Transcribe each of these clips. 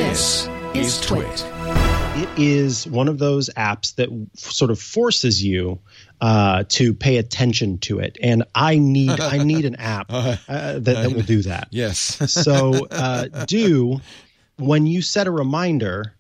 This is Twit. It is one of those apps that sort of forces you to pay attention to it, and I need an app that will do that. Yes. So when you set a reminder,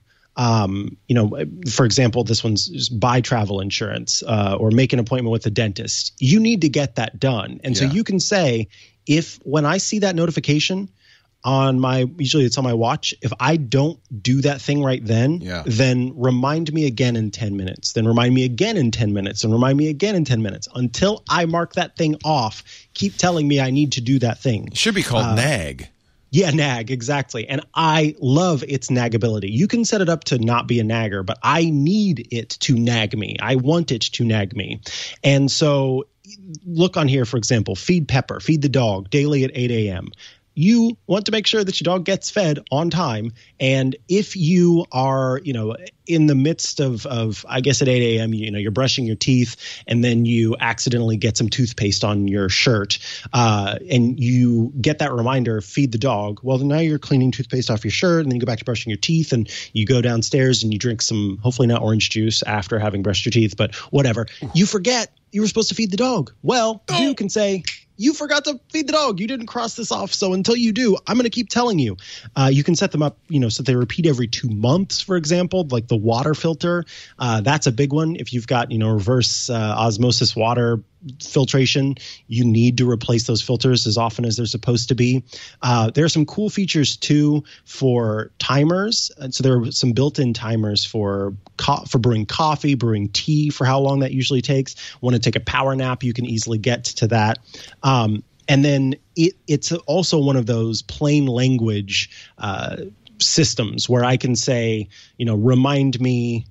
for example, this one's just buy travel insurance or make an appointment with a dentist. You need to get that done, and so you can say, when I see that notification usually it's on my watch. If I don't do that thing right then remind me again in 10 minutes, then remind me again in 10 minutes, and remind me again in 10 minutes until I mark that thing off. Keep telling me I need to do that thing. It should be called nag. Yeah, nag, exactly. And I love its nagability. You can set it up to not be a nagger, but I need it to nag me. I want it to nag me. And so look on here, for example, feed Pepper, feed the dog daily at 8 a.m. You want to make sure that your dog gets fed on time. And if you are, in the midst of I guess at 8 a.m., you're brushing your teeth and then you accidentally get some toothpaste on your shirt and you get that reminder, feed the dog. Well, then now you're cleaning toothpaste off your shirt, and then you go back to brushing your teeth and you go downstairs and you drink some, hopefully not orange juice after having brushed your teeth, but whatever. You forget you were supposed to feed the dog. Well, you can say, you forgot to feed the dog. You didn't cross this off. So until you do, I'm going to keep telling you. You can set them up, so they repeat every 2 months, for example, like the water filter. That's a big one. If you've got, reverse osmosis water filtration, you need to replace those filters as often as they're supposed to be. There are some cool features too for timers. And so there are some built-in timers for brewing coffee, brewing tea, for how long that usually takes. Want to take a power nap, you can easily get to that. And then it's also one of those plain language systems where I can say, remind me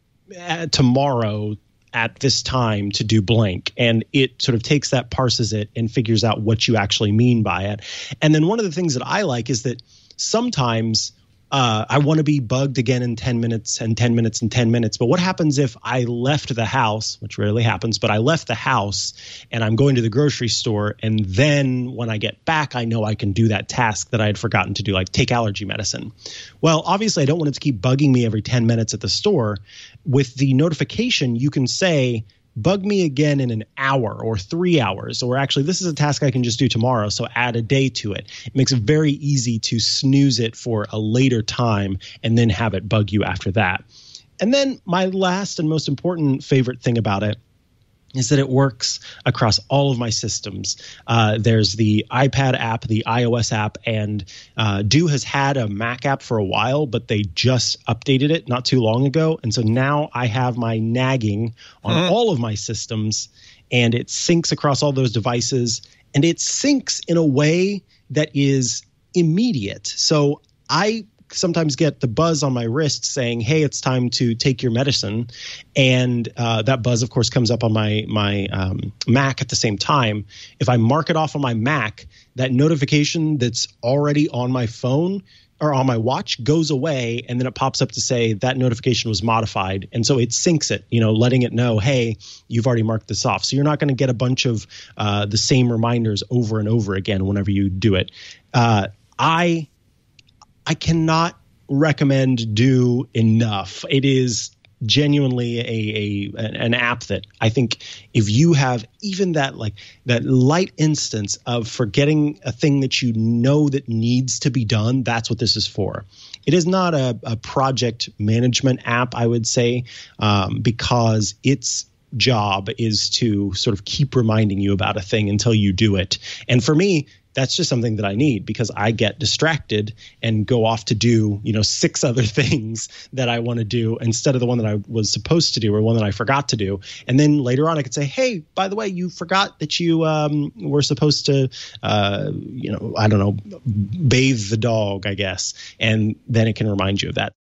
tomorrow at this time to do blank. And it sort of takes that, parses it, and figures out what you actually mean by it. And then one of the things that I like is that sometimes I want to be bugged again in 10 minutes and 10 minutes and 10 minutes. But what happens if I left the house, which rarely happens, but I left the house and I'm going to the grocery store, and then when I get back, I know I can do that task that I had forgotten to do, like take allergy medicine. Well, obviously I don't want it to keep bugging me every 10 minutes at the store. With the notification, you can say, bug me again in an hour or 3 hours, or actually this is a task I can just do tomorrow, so add a day to it. It makes it very easy to snooze it for a later time and then have it bug you after that. And then my last and most important favorite thing about it is that it works across all of my systems. There's the iPad app, the iOS app, and Do has had a Mac app for a while, but they just updated it not too long ago. And so now I have my nagging on all of my systems, and it syncs across all those devices, and it syncs in a way that is immediate. So I sometimes get the buzz on my wrist saying, hey, it's time to take your medicine. And that buzz, of course, comes up on my Mac at the same time. If I mark it off on my Mac, that notification that's already on my phone or on my watch goes away, and then it pops up to say that notification was modified. And so it syncs it, letting it know, hey, you've already marked this off. So you're not going to get a bunch of the same reminders over and over again whenever you do it. I cannot recommend Do enough. It is genuinely an app that I think if you have even that light instance of forgetting a thing that that needs to be done, that's what this is for. It is not a project management app, I would say, because its job is to sort of keep reminding you about a thing until you do it. And for me, that's just something that I need because I get distracted and go off to do, 6 other things that I want to do instead of the one that I was supposed to do or one that I forgot to do. And then later on I could say, hey, by the way, you forgot that you were supposed to, bathe the dog, I guess. And then it can remind you of that.